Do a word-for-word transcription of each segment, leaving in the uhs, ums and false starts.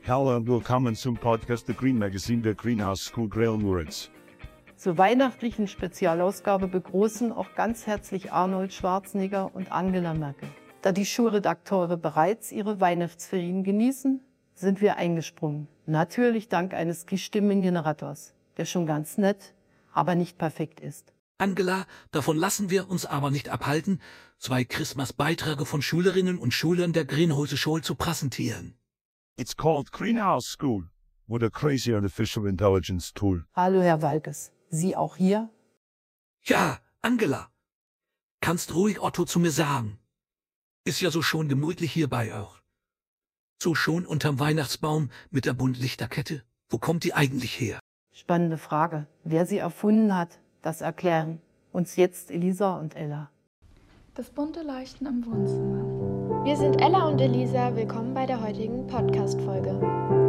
Hallo und willkommen zum Podcast der Green Magazine der Greenhouse School Grailmurits. Zur weihnachtlichen Spezialausgabe begrüßen auch ganz herzlich Arnold Schwarzenegger und Angela Merkel. Da die Schulredakteure bereits ihre Weihnachtsferien genießen, sind wir eingesprungen. Natürlich dank eines Stimmengenerators, der schon ganz nett, aber nicht perfekt ist. Angela, davon lassen wir uns aber nicht abhalten, zwei Christmas-Beiträge von Schülerinnen und Schülern der Greenhouse Schule zu präsentieren. It's called Greenhouse School. What a crazy artificial intelligence tool. Hallo Herr Walkes, Sie auch hier? Ja, Angela, kannst ruhig Otto zu mir sagen. Ist ja so schon gemütlich hier bei euch. So schon unterm Weihnachtsbaum mit der bunten Lichterkette. Wo kommt die eigentlich her? Spannende Frage. Wer sie erfunden hat, das erklären uns jetzt Elisa und Ella. Das bunte Leuchten im Wohnzimmer. Wir sind Ella und Elisa, willkommen bei der heutigen Podcast-Folge.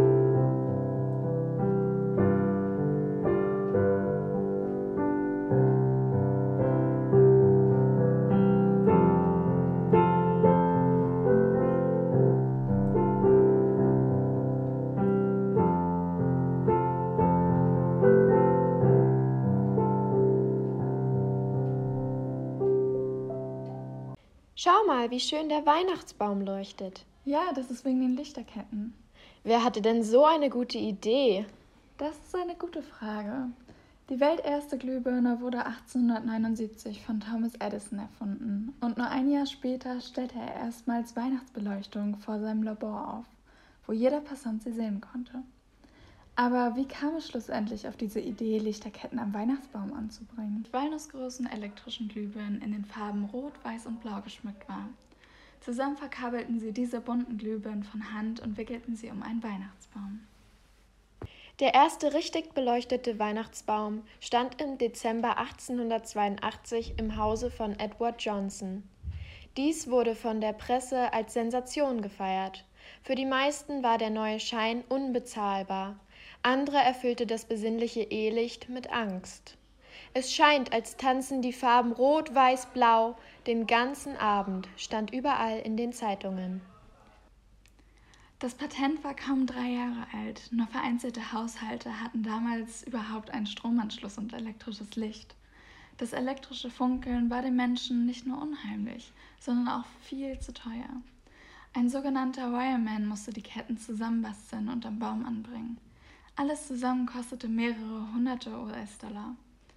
Schau mal, wie schön der Weihnachtsbaum leuchtet. Ja, das ist wegen den Lichterketten. Wer hatte denn so eine gute Idee? Das ist eine gute Frage. Die welterste Glühbirne wurde achtzehnhundertneunundsiebzig von Thomas Edison erfunden und nur ein Jahr später stellte er erstmals Weihnachtsbeleuchtung vor seinem Labor auf, wo jeder Passant sie sehen konnte. Aber wie kam es schlussendlich auf diese Idee, Lichterketten am Weihnachtsbaum anzubringen? Mit walnussgroßen elektrischen Glühbirnen in den Farben Rot, Weiß und Blau geschmückt waren. Zusammen verkabelten sie diese bunten Glühbirnen von Hand und wickelten sie um einen Weihnachtsbaum. Der erste richtig beleuchtete Weihnachtsbaum stand im Dezember achtzehnhundertzweiundachtzig im Hause von Edward Johnson. Dies wurde von der Presse als Sensation gefeiert. Für die meisten war der neue Schein unbezahlbar. Andere erfüllte das besinnliche Ehelicht mit Angst. Es scheint, als tanzen die Farben Rot, Weiß, Blau den ganzen Abend, stand überall in den Zeitungen. Das Patent war kaum drei Jahre alt. Nur vereinzelte Haushalte hatten damals überhaupt einen Stromanschluss und elektrisches Licht. Das elektrische Funkeln war den Menschen nicht nur unheimlich, sondern auch viel zu teuer. Ein sogenannter Wireman musste die Ketten zusammenbasteln und am Baum anbringen. Alles zusammen kostete mehrere hunderte U S-Dollar.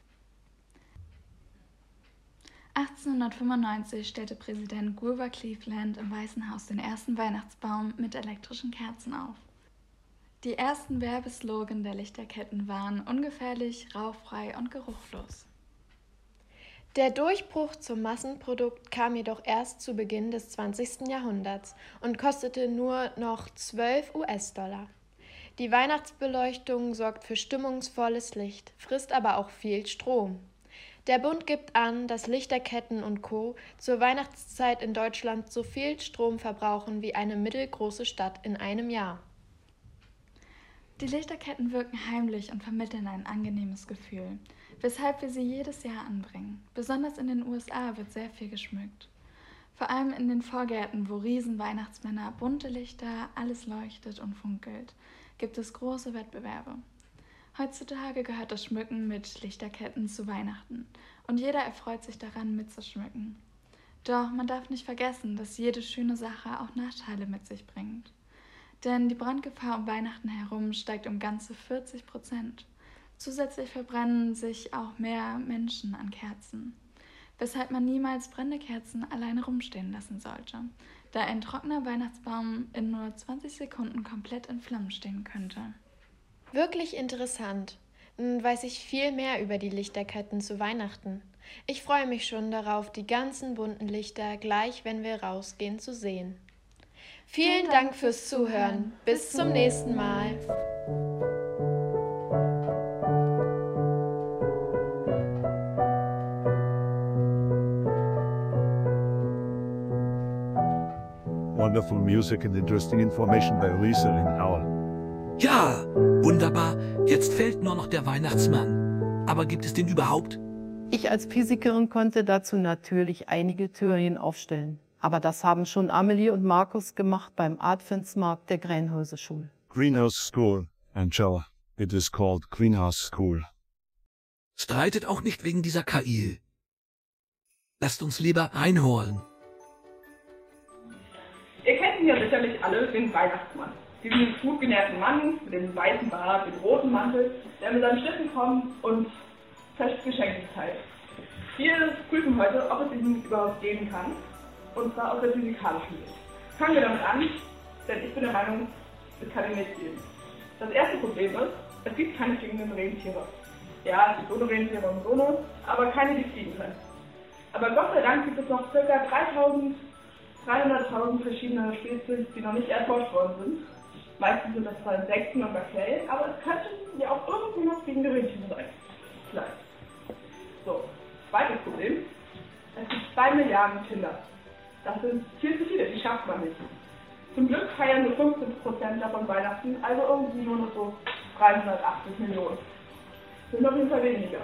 achtzehnhundertfünfundneunzig stellte Präsident Grover Cleveland im Weißen Haus den ersten Weihnachtsbaum mit elektrischen Kerzen auf. Die ersten Werbeslogan der Lichterketten waren ungefährlich, rauchfrei und geruchlos. Der Durchbruch zum Massenprodukt kam jedoch erst zu Beginn des zwanzigsten Jahrhunderts und kostete nur noch zwölf U S-Dollar. Die Weihnachtsbeleuchtung sorgt für stimmungsvolles Licht, frisst aber auch viel Strom. Der Bund gibt an, dass Lichterketten und Co. zur Weihnachtszeit in Deutschland so viel Strom verbrauchen wie eine mittelgroße Stadt in einem Jahr. Die Lichterketten wirken heimlich und vermitteln ein angenehmes Gefühl, weshalb wir sie jedes Jahr anbringen. Besonders in den U S A wird sehr viel geschmückt. Vor allem in den Vorgärten, wo Riesen-Weihnachtsmänner, bunte Lichter, alles leuchtet und funkelt, gibt es große Wettbewerbe. Heutzutage gehört das Schmücken mit Lichterketten zu Weihnachten und jeder erfreut sich daran, mitzuschmücken. Doch man darf nicht vergessen, dass jede schöne Sache auch Nachteile mit sich bringt. Denn die Brandgefahr um Weihnachten herum steigt um ganze vierzig Prozent. Zusätzlich verbrennen sich auch mehr Menschen an Kerzen, weshalb man niemals brennende Kerzen alleine rumstehen lassen sollte, da ein trockener Weihnachtsbaum in nur zwanzig Sekunden komplett in Flammen stehen könnte. Wirklich interessant. Nun weiß ich viel mehr über die Lichterketten zu Weihnachten. Ich freue mich schon darauf, die ganzen bunten Lichter gleich, wenn wir rausgehen, zu sehen. Vielen Dank fürs Zuhören. Bis zum nächsten Mal. Wonderful music and interesting information by Lisa and Alan. Ja, wunderbar. Jetzt fehlt nur noch der Weihnachtsmann. Aber gibt es den überhaupt? Ich als Physikerin konnte dazu natürlich einige Theorien aufstellen. Aber das haben schon Amelie und Markus gemacht beim Adventsmarkt der Greenhouse Schule. Greenhouse School, Angela. It is called Greenhouse School. Streitet auch nicht wegen dieser K I. Lasst uns lieber einholen. Ihr kennt ihn ja sicherlich alle, den Weihnachtsmann. Diesen gut genährten Mann mit dem weißen Bart, dem roten Mantel, der mit seinen Schlitten kommt und fest Geschenke teilt. Wir prüfen heute, ob es ihn überhaupt geben kann, und zwar aus der physikalischen Sicht. Fangen wir damit an, denn ich bin der Meinung, es kann ihn nicht geben. Das erste Problem ist, es gibt keine fliegenden Rentiere. Ja, es gibt so eine Rentiere und so eine, aber keine, die fliegen können. Aber Gott sei Dank gibt es noch ca. dreihunderttausend verschiedene Spezies, die noch nicht erforscht worden sind. Meistens sind das zwar Insekten und Bakterien, aber es könnten ja auch irgendwie noch fliegende Rentiere sein. Vielleicht. So, zweites Problem. Es gibt zwei Milliarden Kinder. Das sind viel zu viele, die schafft man nicht. Zum Glück feiern nur fünfzehn Prozent davon Weihnachten, also irgendwie nur noch so dreihundertachtzig Millionen. Das sind auf jeden Fall weniger.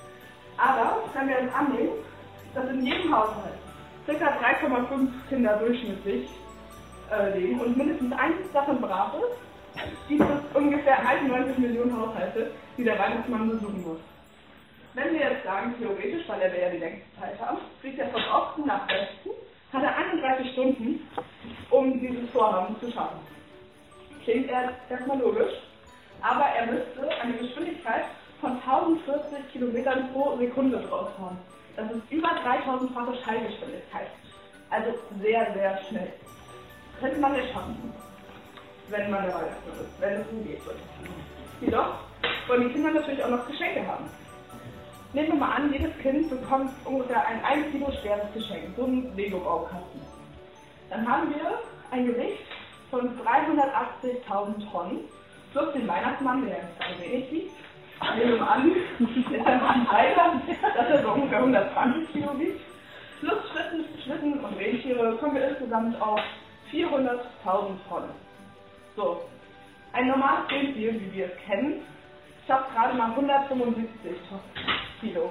Aber wenn wir uns annehmen, dass in jedem Haushalt ca. drei Komma fünf Kinder durchschnittlich äh, leben und mindestens eins davon brav ist, gibt es ungefähr einundneunzig Millionen Haushalte, die der Weihnachtsmann besuchen muss. Wenn wir jetzt sagen, theoretisch, weil wir ja die längste Zeit haben, fliegt er von Osten nach Westen, hat er einunddreißig Stunden, um dieses Vorhaben zu schaffen. Klingt erstmal logisch, aber er müsste eine Geschwindigkeit von tausendvierzig Kilometern pro Sekunde draus haben. Das ist über dreitausendfache Schallgeschwindigkeit. Also sehr, sehr schnell. Könnte man nicht schaffen, wenn man der Weihnachtsmann ist, wenn es so geht. Jedoch wollen die Kinder natürlich auch noch Geschenke haben. Nehmen wir mal an, jedes Kind bekommt ungefähr ein ein Kilo schweres Geschenk, so ein Lego-Baukasten. Dann haben wir ein Gewicht von dreihundertachtzigtausend Tonnen, plus den Weihnachtsmann, der ein wenig wiegt. Nehmen wir mal an, ist ein Anteil, dass er so ungefähr hundertzwanzig Kilo wiegt. Plus Schlitten, Schlitten und Rentiere kommen wir insgesamt auf vierhunderttausend Tonnen. So, ein normales Rentier, wie wir es kennen, schafft gerade mal hundertfünfundsiebzig Kilo.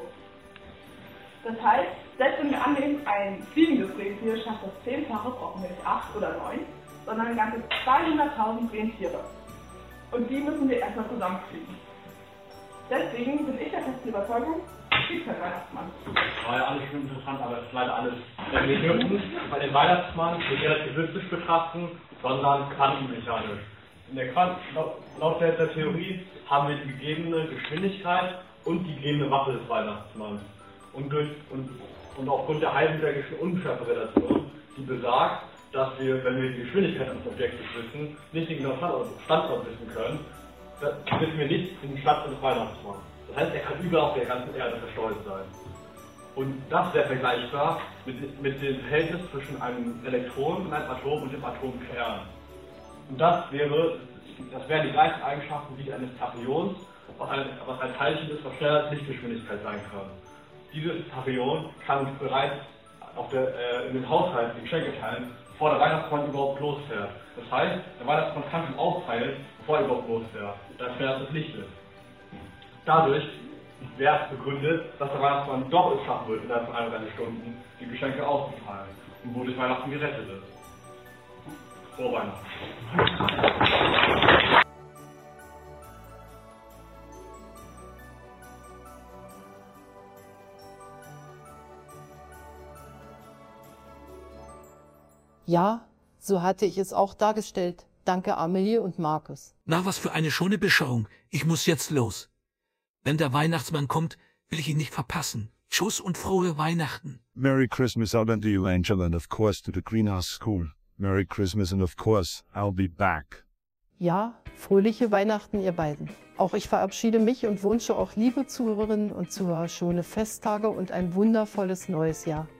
Das heißt, selbst wenn wir annehmen, ein fliegendes Rentier schafft das Zehnfache, brauchen wir nicht acht oder neun, sondern ganze zweihunderttausend Rentiere. Und die müssen wir erstmal zusammenkriegen. Deswegen bin ich der festen Überzeugung, es gibt keinen Weihnachtsmann. Das war ja alles schon interessant, aber es ist leider alles sehr dürfen bei den Weihnachtsmann nicht relativistisch betrachten, sondern quantenmechanisch. In der Quant laut, laut der, der Theorie haben wir die gegebene Geschwindigkeit und die gegebene Masse des Weihnachtsmanns. Und, durch, und, und aufgrund der Heisenbergischen Unschärferelation, die besagt, dass wir, wenn wir die Geschwindigkeit eines Objektes wissen, nicht den genauen Standort, Standort wissen können, dann wissen wir nicht den Standort des Weihnachtsmanns. Das heißt, er kann überall auf der ganzen Erde verstreut sein. Und das wäre vergleichbar mit, mit dem Verhältnis zwischen einem Elektron und einem Atom und dem Atomkern. Und das wäre, das wären die gleichen Eigenschaften wie die eines Tachyons, was ein, was ein Teilchen ist, was schneller als Lichtgeschwindigkeit sein kann. Dieses Tachyon kann bereits auf der, äh, in den Haushalt die Geschenke teilen, bevor der Weihnachtsmann überhaupt losfährt. Das heißt, der Weihnachtsmann kann schon aufteilen, bevor er überhaupt losfährt, da schneller als das Licht ist. Dadurch wäre es begründet, dass der Weihnachtsmann doch es schaffen wird, innerhalb von einunddreißig Stunden die Geschenke auszuteilen und wodurch Weihnachten gerettet ist. Frohe Weihnachten. Ja, so hatte ich es auch dargestellt. Danke Amelie und Markus. Na, was für eine schöne Beschauung. Ich muss jetzt los. Wenn der Weihnachtsmann kommt, will ich ihn nicht verpassen. Tschüss und frohe Weihnachten. Merry Christmas out to you, Angela, and of course to the Greenhouse School. Merry Christmas and of course, I'll be back. Ja, fröhliche Weihnachten, ihr beiden. Auch ich verabschiede mich und wünsche auch liebe Zuhörerinnen und Zuhörer schöne Festtage und ein wundervolles neues Jahr.